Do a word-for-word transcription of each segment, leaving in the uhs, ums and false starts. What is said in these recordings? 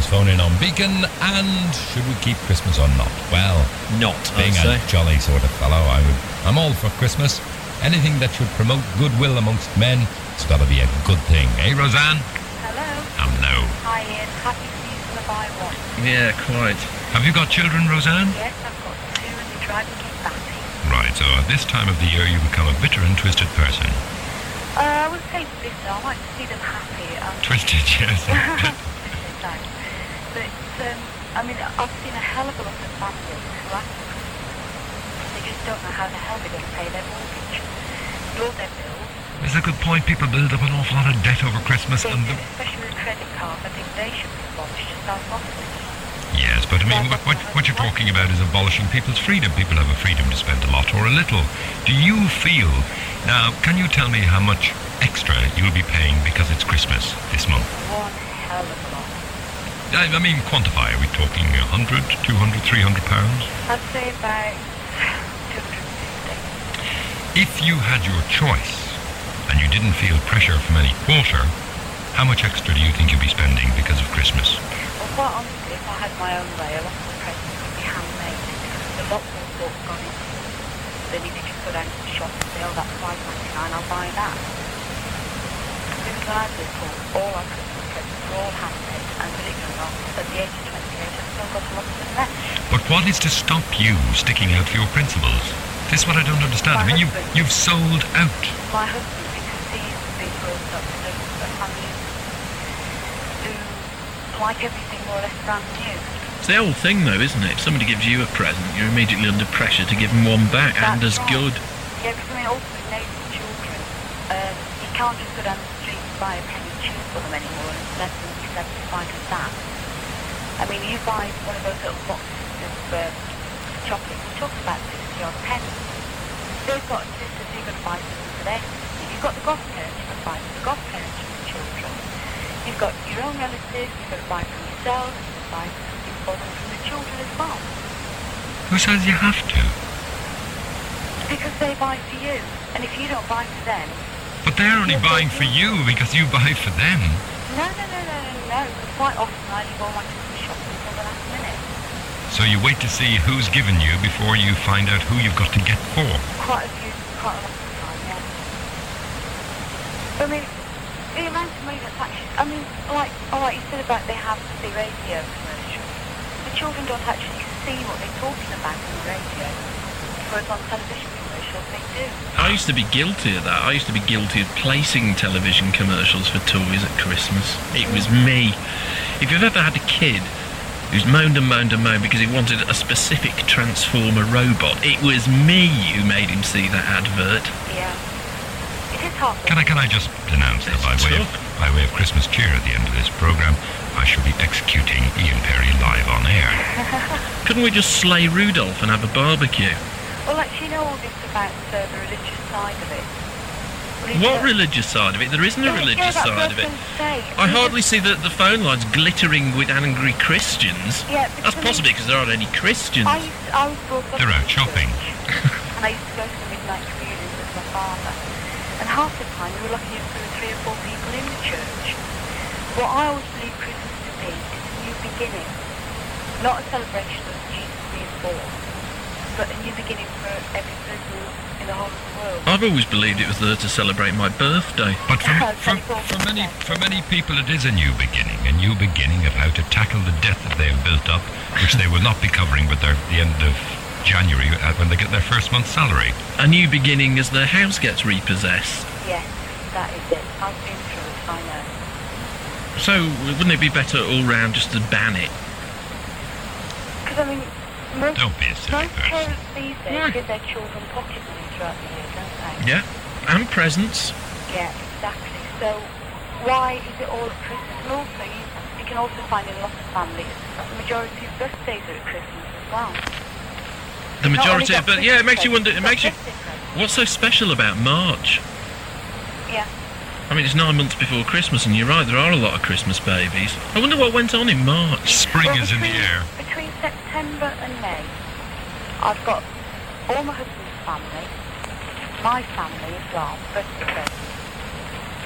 Christmas phone in on Beacon. And should we keep Christmas or not? Well, not. Being I'd a say. jolly sort of fellow, I would. I'm all for Christmas. Anything that should promote goodwill amongst men, it's got to be a good thing. Hey, Roseanne. Hello. Hello. Hi, Ian. Happy season of I one. Yeah, quite. Have you got children, Roseanne? Yes, I've got two, and they drive me batty. Right. So at this time of the year, you become a bitter and twisted person. Uh, I would say bitter. I like to see them happy. Um, Twisted, yes. Twisted, thanks. But um, I mean, I've seen a hell of a lot of families who after Christmas, they just don't know how the hell they're going to pay their mortgage, nor their bills. It's a good point. People build up an awful lot of debt over Christmas. They and do, the... especially with credit cards. I think they should be abolished to start off with. Yes, but I mean, what, what, what you're talking about is abolishing people's freedom. People have a freedom to spend a lot or a little. Do you feel... Now, can you tell me how much extra you'll be paying because it's Christmas this month? One hell of a lot. I, I mean, quantify. Are we talking one hundred, two hundred, three hundred pounds? I'd say about two hundred fifty. If you had your choice and you didn't feel pressure from any quarter, how much extra do you think you'll be spending because of Christmas? Well, quite honestly, if I had my own way, a lot of the presents would be handmade. The lot more thought gone into them. Then you could just go down to the shop and say, oh, that's five ninety-nine, I'll buy that. Because when I was little, all our Christmas presents were all handmade, and believe it or not, at the age of twenty-eight, I've still got a lot of them left. But what is to stop you sticking out for your principles? This is what I don't understand. My I mean, you, husband. you've sold out. My husband, because he's been brought up in a, a family who like everything more or less brand new. It's the old thing, though, isn't it? If somebody gives you a present, you're immediately under pressure to give them one back, and That's as right. good. Yeah, because I mean, also with native children, um, you can't just go down the street and buy a penny tube for them anymore and let them be satisfied with that. I mean, you buy one of those little boxes of uh, chocolate, it talks about sixty odd pennies. They've got sisters, you've got to buy something for their sisters. You've got the godparents, you've got to buy for the godparents for the children. You've got your own relatives, you've got to buy for yourself, you've got to buy something for them from the children as well. Who says you have to? Because they buy for you, and if you don't buy for them... But they're only buying for you because you buy for them. No, no, no, no, no, no, because quite often I leave all my Christmas shopping until the last minute. So you wait to see who's given you before you find out who you've got to get for. Quite a few, quite a lot of the time, yeah. I mean, the amount of money that's actually... I mean, like, alright, you said about they have the radio commercials. The children don't actually see what they're talking about on the radio. Whereas on television commercials, they do. I used to be guilty of that. I used to be guilty of placing television commercials for toys at Christmas. It was me. If you've ever had a kid who's moaned and moaned and moaned because he wanted a specific Transformer robot, it was me who made him see that advert. Yeah. It is hard. Can I can I just announce that by way of by way of Christmas cheer at the end of this programme, I shall be executing Ian Perry live on air. Couldn't we just slay Rudolph and have a barbecue? Well, actually, you know all this about uh, the religious side of it. What religious side of it? There isn't a Yeah, religious yeah, that's side what of it. I was gonna say. I hardly see the, the phone lines glittering with angry Christians. Yeah, That's because, I mean, possibly because there aren't any Christians. I, used to, I was brought up They're in out shopping. church, and I used to go to the midnight communions with my father. And half the time we were lucky if there were three or four people in the church. What I always believe Christmas to be is a new beginning. Not a celebration of Jesus being born, but a new beginning for every person in the whole of the world. I've always believed it was there to celebrate my birthday. But for, for, for many for many people it is a new beginning, a new beginning of how to tackle the debt that they have built up, which they will not be covering with their the end of January uh, when they get their first month's salary. A new beginning as their house gets repossessed. Yes, that is it. I've been through it, I know. So, wouldn't it be better all round just to ban it? Because, I mean, most, Don't be a silly most person. parents these days Why? give their children pocket money throughout the year, don't they? Yeah. And presents. Yeah, exactly. So, why is it all at Christmas? And also, you, you can also find in a lot of families, the majority of birthdays are at Christmas as well. The Not only majority got of... But yeah, it makes you wonder... Christmas It makes you... presents, got birthday What's so special about March? presents. Yeah. I mean, it's nine months before Christmas, and you're right, there are a lot of Christmas babies. I wonder what went on in March. Spring Well, is in the between- air. Between September and May, I've got all my husband's family, my family as well, birthday presents.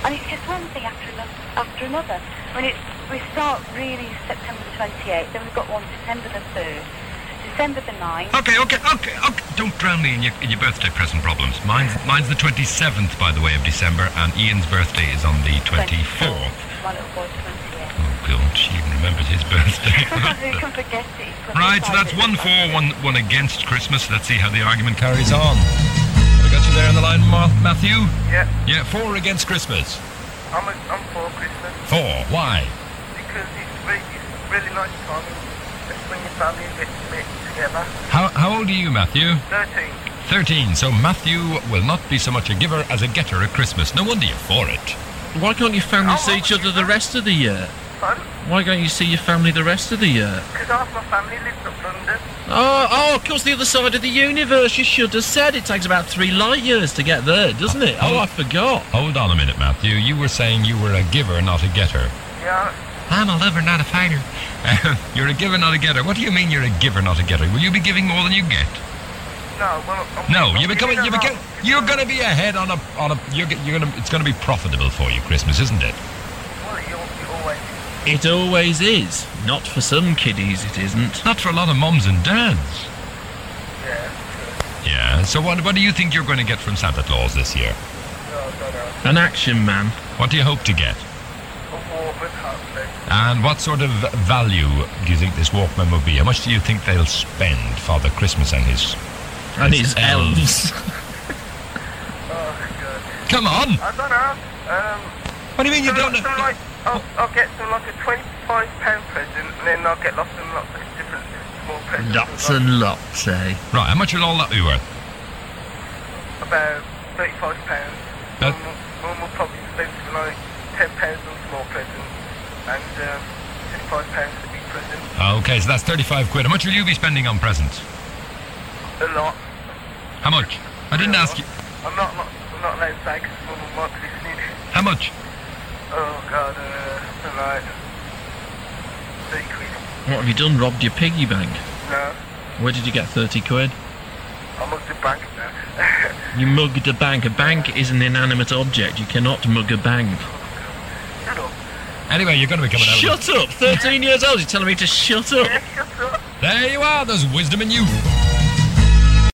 And it's just one thing after another. After another. I mean, it's, we start really September the twenty-eighth, then we've got one December the third, December the ninth. Okay, okay, okay, okay. Don't drown me in your, in your birthday present problems. Mine's, mine's the twenty-seventh, by the way, of December, and Ian's birthday is on the twenty-fourth. My little boy's twenty-eight. Oh, God, she even remembers his birthday. Who can forget it? Right, so that's one for, one, one against Christmas. Let's see how the argument carries on. We got you there on the line, Ma- Matthew? Yeah, Yeah, four against Christmas. I'm, a, I'm for Christmas Four, why? because it's really, it's a really nice time. It's when your family gets to meet together. How, how old are you, Matthew? thirteen. Thirteen, so Matthew will not be so much a giver as a getter at Christmas. No wonder you're for it. Why can't your family Oh, see each other the rest of the year? Fun, Why can't you see your family the rest of the year? because half my family lives up London. Oh, oh, of course, the other side of the universe. You should have said it takes about three light years to get there, doesn't it? Oh, I forgot. Hold on a minute, Matthew. You were saying you were a giver, not a getter. Yeah, I'm a lover, not a fighter. You're a giver, not a getter. What do you mean you're a giver, not a getter? Will you be giving more than you get? no, well, I'm, No, I'm you're becoming. giving You're a becoming. lot. You're going to be ahead on a on a. You're, g- you're going to. It's going to be profitable for you, Christmas, isn't it? Well, you, you always. It always is. Not for some kiddies, it isn't. Not for a lot of mums and dads. Yeah, Yeah. So what? What do you think you're going to get from Santa Claus this year? no, no, no. An action man. What do you hope to get? A Walkman, hopefully. And what sort of value do you think this Walkman will be? How much do you think they'll spend, Father Christmas and his And his his elves. Oh, God. Come on! I don't know. Um, What do you mean you some, don't some know? like, I'll, I'll get some like a twenty-five pound present, and then I'll get lots and lots of different small presents. Lots and lots, eh? Right, how much will all that be worth? About thirty-five pounds. That- Mum, Mum will probably spend like ten pounds on small presents, and um, twenty-five pounds for big presents. Okay, so that's thirty-five quid. How much will you be spending on presents? A lot. How much? I didn't ask you. I'm not, not, I'm not allowed to say because Mum might be listening. How much? Oh God, uh, something like thirty quid. What have you done? Robbed your piggy bank? No, Where did you get thirty quid? I'm up to bank now. You mugged a bank. A bank is an inanimate object. You cannot mug a bank. Shut up. Anyway, you're going to be coming out. Shut up! thirteen years old, you're telling me to shut up? Yeah, shut up. There you are. There's wisdom in you.